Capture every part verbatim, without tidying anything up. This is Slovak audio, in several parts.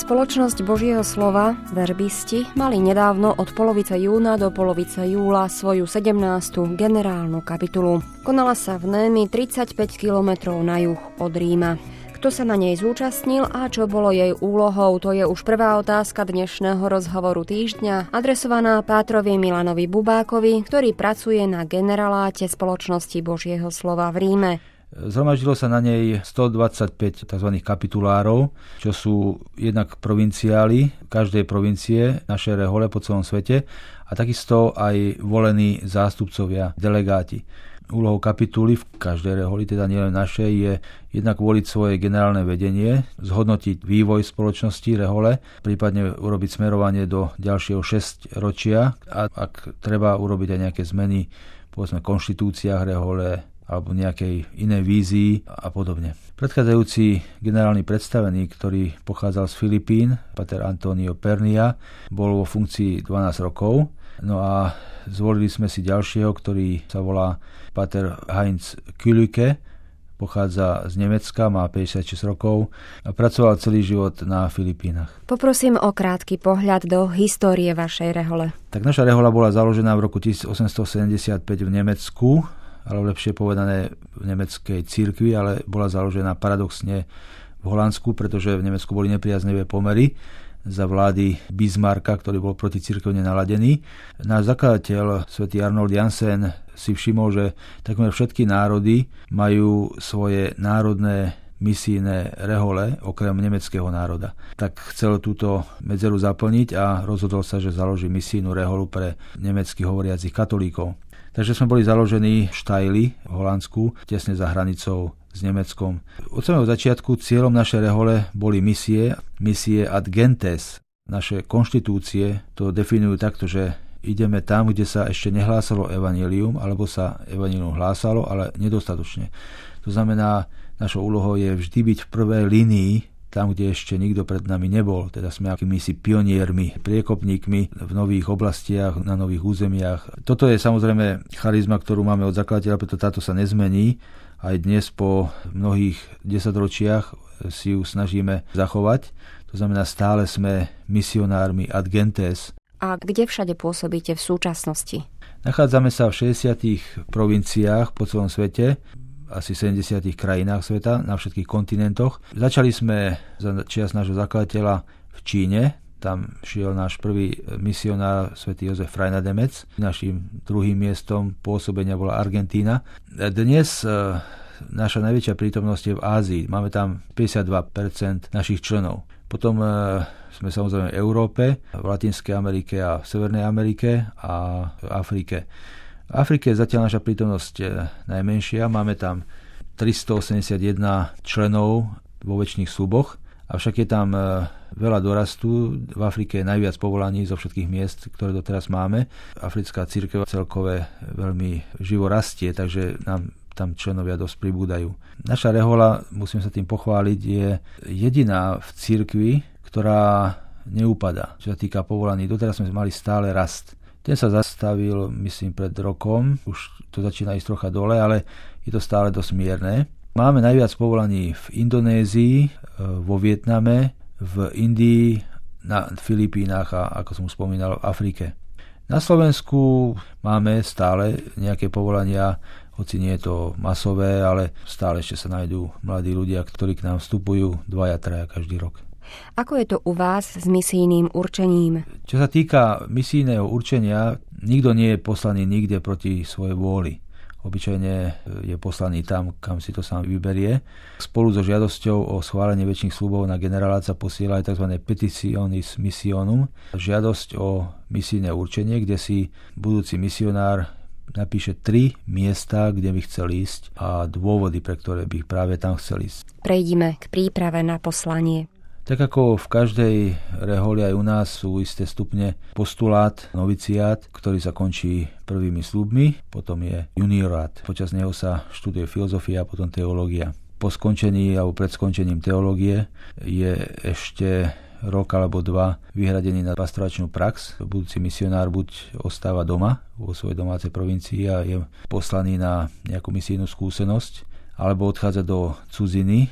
Spoločnosť Božieho slova, verbisti, mali nedávno od polovice júna do polovice júla svoju sedemnástu generálnu kapitulu. Konala sa v Némi tridsaťpäť kilometrov na juh od Ríma. Kto sa na nej zúčastnil a čo bolo jej úlohou, to je už prvá otázka dnešného rozhovoru týždňa, adresovaná pátrovi Milanovi Bubákovi, ktorý pracuje na generaláte Spoločnosti Božieho slova v Ríme. Zhromaždilo sa na nej stodvadsaťpäť tzv. Kapitulárov, čo sú jednak provinciáli každej provincie našej rehole po celom svete a takisto aj volení zástupcovia, delegáti. Úlohou kapituly v každej reholi, teda nielen našej, je jednak voliť svoje generálne vedenie, zhodnotiť vývoj spoločnosti rehole, prípadne urobiť smerovanie do ďalšieho šesťročia a ak treba urobiť aj nejaké zmeny, povedzme, konštitúciách rehole alebo nejakej inej vízii a podobne. Predchádzajúci generálny predstavený, ktorý pochádzal z Filipín, pater Antonio Pernia, bol vo funkcii dvanásť rokov. No a zvolili sme si ďalšieho, ktorý sa volá pater Heinz Külicke, pochádza z Nemecka, má päťdesiatšesť rokov a pracoval celý život na Filipínach. Poprosím o krátky pohľad do histórie vašej rehole. Tak naša rehoľa bola založená v roku tisícosemstosedemdesiatpäť v Nemecku, alebo lepšie povedané v nemeckej cirkvi, ale bola založená paradoxne v Holandsku, pretože v Nemecku boli nepriaznivé pomery za vlády Bismarcka, ktorý bol proti cirkevne naladený. Náš zakladateľ, svätý Arnold Jansen, si všimol, že takmer všetky národy majú svoje národné misijné rehole, okrem nemeckého národa. Tak chcel túto medzeru zaplniť a rozhodol sa, že založí misijnú reholu pre nemecky hovoriacich katolíkov. Takže sme boli založení v Štajli v Holandsku, tesne za hranicou s Nemeckom. Od samého začiatku cieľom našej rehole boli misie, misie ad gentes. Naše konštitúcie to definujú takto, že ideme tam, kde sa ešte nehlásalo evanjelium, alebo sa evanjelium hlásalo, ale nedostatočne. To znamená, našou úlohou je vždy byť v prvej línii, tam, kde ešte nikto pred nami nebol. Teda sme akýmisi pioniermi, priekopníkmi v nových oblastiach, na nových územiach. Toto je samozrejme charizma, ktorú máme od zakladateľa, preto táto sa nezmení. Aj dnes po mnohých desaťročiach si ju snažíme zachovať. To znamená, stále sme misionármi ad gentes. A kde všade pôsobíte v súčasnosti? Nachádzame sa v šesťdesiatich provinciách po celom svete, asi sedemdesiatich krajinách sveta, na všetkých kontinentoch. Začali sme za čias nášho zakladateľa v Číne. Tam šiel náš prvý misionár, svätý Jozef Frajnademec. Naším druhým miestom pôsobenia bola Argentína. Dnes e, naša najväčšia prítomnosť je v Ázii. Máme tam päťdesiatdva percent našich členov. Potom e, sme samozrejme v Európe, v Latinskej Amerike a v Severnej Amerike a v Afrike. V Afrike je zatiaľ naša prítomnosť najmenšia. Máme tam tristoosemdesiatjeden členov vo večných sluboch, avšak je tam veľa dorastu. V Afrike je najviac povolaní zo všetkých miest, ktoré doteraz máme. Africká cirkev celkové veľmi živo rastie, takže nám tam členovia dosť pribúdajú. Naša rehoľa, musím sa tým pochváliť, je jediná v cirkvi, ktorá neupadá. Čo sa týka povolaní, doteraz sme mali stále rast. Ten sa zastavil, myslím, pred rokom, už to začína ísť trocha dole, ale je to stále dosť mierne. Máme najviac povolaní v Indonézii, vo Vietname, v Indii, na Filipínach a, ako som spomínal, v Afrike. Na Slovensku máme stále nejaké povolania, hoci nie je to masové, ale stále ešte sa nájdú mladí ľudia, ktorí k nám vstupujú dvaja, traja každý rok. Ako je to u vás s misijným určením? Čo sa týka misijného určenia, nikto nie je poslaný nikde proti svojej vôli. Obyčajne je poslaný tam, kam si to sám vyberie. Spolu so žiadosťou o schválenie väčších sľubov na generálát sa posiela aj tzv. Petitionis missionum, žiadosť o misijné určenie, kde si budúci misionár napíše tri miesta, kde by chcel ísť a dôvody, pre ktoré by práve tam chcel ísť. Prejdime k príprave na poslanie. Tak ako v každej reholi aj u nás sú isté stupne postulát, noviciát, ktorý sa končí prvými sľubmi, potom je juniorát. Počas neho sa študuje filozofia a potom teológia. Po skončení alebo pred skončením teológie je ešte rok alebo dva vyhradený na pastoračnú prax. Budúci misionár buď ostáva doma vo svojej domácej provincii a je poslaný na nejakú misijnú skúsenosť, alebo odchádza do cudziny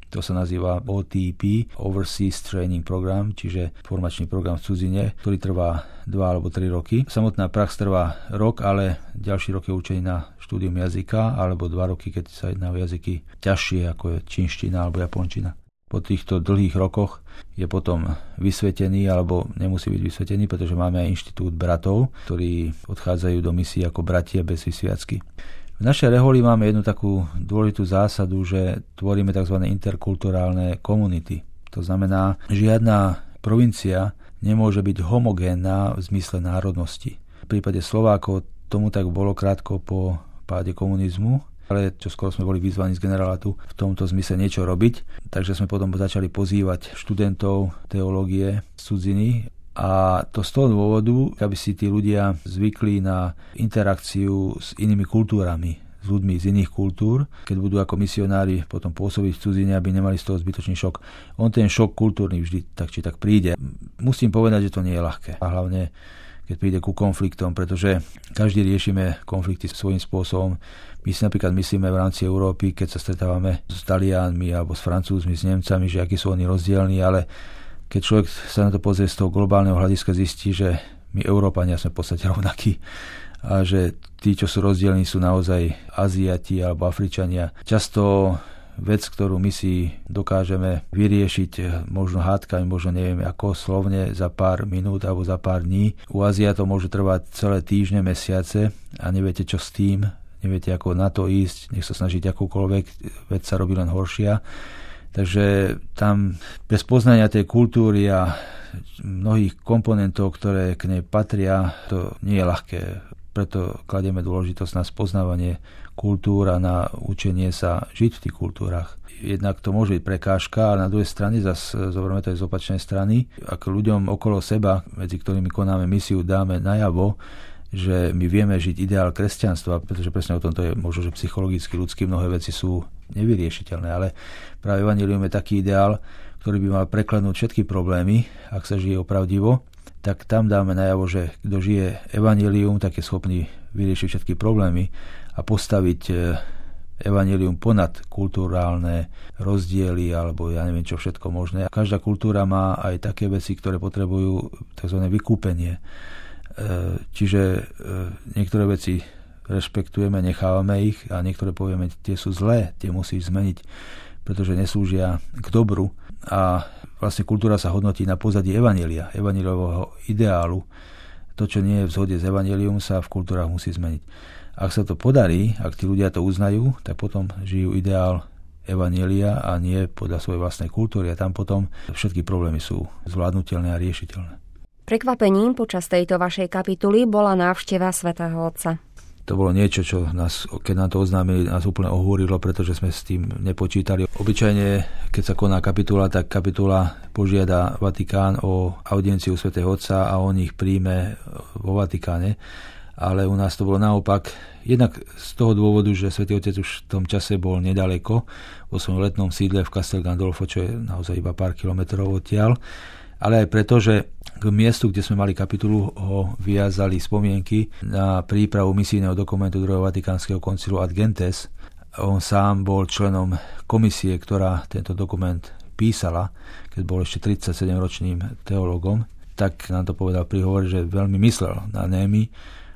To sa nazýva ó té pé, Overseas Training Program, čiže formačný program v cudzine, ktorý trvá dva alebo tri roky. Samotná prax trvá rok, ale ďalší rok je učenie na štúdium jazyka, alebo dva roky, keď sa jedná o jazyky ťažšie, ako je čínština alebo japončina. Po týchto dlhých rokoch je potom vysvetený, alebo nemusí byť vysvetený, pretože máme aj inštitút bratov, ktorí odchádzajú do misie ako bratia bez vysviacky. V našej reholi máme jednu takú dôležitú zásadu, že tvoríme tzv. Interkulturálne komunity. To znamená, žiadna provincia nemôže byť homogénna v zmysle národnosti. V prípade Slovákov tomu tak bolo krátko po páde komunizmu, ale čo skoro sme boli vyzvaní z generálátu v tomto zmysle niečo robiť. Takže sme potom začali pozývať študentov teológie z cudziny. A to z toho dôvodu, aby si tí ľudia zvykli na interakciu s inými kultúrami, s ľuďmi z iných kultúr, keď budú ako misionári potom pôsobiť v cudzine, aby nemali z toho zbytočný šok. On ten šok kultúrny vždy tak či tak príde. Musím povedať, že to nie je ľahké. A hlavne, keď príde ku konfliktom, pretože každý riešime konflikty svojím spôsobom. My si napríklad myslíme v rámci Európy, keď sa stretávame s Taliánmi alebo s Francúzmi, s Nemcami, že akí sú oni rozdielni, ale keď človek sa na to pozrie z toho globálneho hľadiska, zistí, že my Európania sme v podstate rovnakí a že tí, čo sú rozdielní, sú naozaj Aziati alebo Afričania. Často vec, ktorú my si dokážeme vyriešiť možno hádkami, možno neviem ako slovne za pár minút alebo za pár dní. U Aziatov môže trvať celé týždne, mesiace a neviete čo s tým, neviete ako na to ísť, nech sa snažiť akúkoľvek, vec sa robí len horšia. Takže tam bez poznania tej kultúry a mnohých komponentov, ktoré k nej patria, to nie je ľahké. Preto kladieme dôležitosť na spoznávanie kultúr a na učenie sa žiť v tých kultúrach. Jednak to môže byť prekážka, a na druhej strane zase zoberme to aj z opačnej strany. Ak ľuďom okolo seba, medzi ktorými konáme misiu, dáme najavo, že my vieme žiť ideál kresťanstva, pretože presne o tomto je možno, že psychologicky, ľudsky mnohé veci sú nevyriešiteľné, ale práve evanjelium je taký ideál, ktorý by mal preklenúť všetky problémy, ak sa žije opravdivo, tak tam dáme najavo, že kto žije evanjelium, tak je schopný vyriešiť všetky problémy a postaviť evanjelium ponad kulturálne rozdiely alebo ja neviem čo všetko možné. Každá kultúra má aj také veci, ktoré potrebujú tzv. Vykúpenie. Čiže niektoré veci rešpektujeme, nechávame ich a niektoré povieme, tie sú zlé, tie musíš zmeniť, pretože neslúžia k dobru a vlastne kultúra sa hodnotí na pozadí evanjelia, evanjeliového ideálu. To, čo nie je v zhode s evanjelium, sa v kultúrach musí zmeniť. Ak sa to podarí, ak tí ľudia to uznajú, tak potom žijú ideál evanjelia a nie podľa svojej vlastnej kultúry a tam potom všetky problémy sú zvládnutelné a riešiteľné. Prekvapením počas tejto vašej kapituly bola návšteva svätého Otca. To bolo niečo, čo nás, keď nám to oznámili, nás úplne ohúrilo, pretože sme s tým nepočítali. Obyčajne, keď sa koná kapitula, tak kapitula požiada Vatikán o audienciu svätého Otca a on ich príjme vo Vatikáne. Ale u nás to bolo naopak. Jednak z toho dôvodu, že svätý Otec už v tom čase bol nedaleko, vo svojom letnom sídle v Castel Gandolfo, čo je naozaj iba pár kilometrov odtiaľ. Ale aj preto, že k miestu, kde sme mali kapitulu, ho vyjazali spomienky na prípravu misijného dokumentu druhého Vatikánskeho koncilu Ad Gentes. On sám bol členom komisie, ktorá tento dokument písala, keď bol ešte tridsaťsedemročným teológom. Tak nám to povedal pri hovore, že veľmi myslel na Némy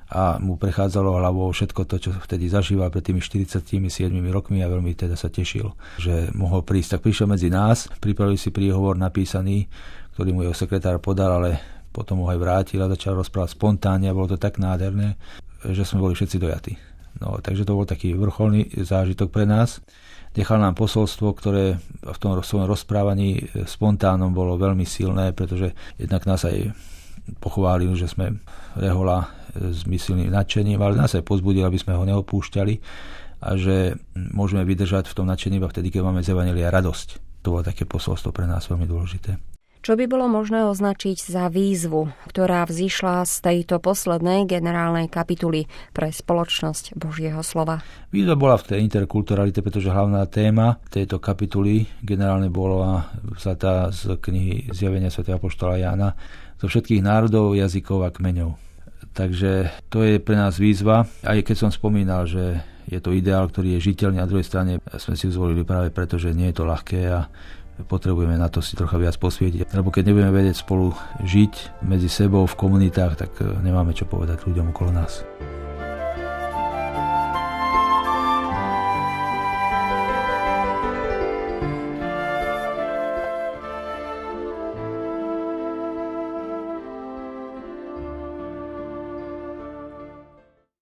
a mu prechádzalo hlavou všetko to, čo vtedy zažíval pred tými štyridsiatimi siedmimi rokmi a veľmi teda sa tešil, že mohol prísť. Tak prišiel medzi nás, pripravil si príhovor napísaný, ktorý mu jeho sekretár podal, ale potom ho aj vrátil a začal rozprávať spontánne a bolo to tak nádherné, že sme boli všetci dojatí. No, takže to bol taký vrcholný zážitok pre nás. Nechal nám posolstvo, ktoré v tom svojom rozprávaní spontánnom bolo veľmi silné, pretože jednak nás aj pochválil, že sme rehola s myslným nadšením, ale nás aj pozbudil, aby sme ho neopúšťali a že môžeme vydržať v tom nadšení iba vtedy, keď máme z evanjelia radosť. To bolo také posolstvo pre nás veľmi dôležité. Čo by bolo možné označiť za výzvu, ktorá vzišla z tejto poslednej generálnej kapituly pre spoločnosť Božieho slova? Výzva bola v tej interkulturalite, pretože hlavná téma tejto kapituly generálne bola vzatá z knihy Zjavenia svätého apoštola Jána zo všetkých národov, jazykov a kmeňov. Takže to je pre nás výzva, aj keď som spomínal, že je to ideál, ktorý je žiteľný. Na druhej strane sme si zvolili práve preto, že nie je to ľahké a potrebujeme na to si trocha viac posvietiť. Lebo keď nebudeme vedieť spolu žiť medzi sebou v komunitách, tak nemáme čo povedať ľuďom okolo nás.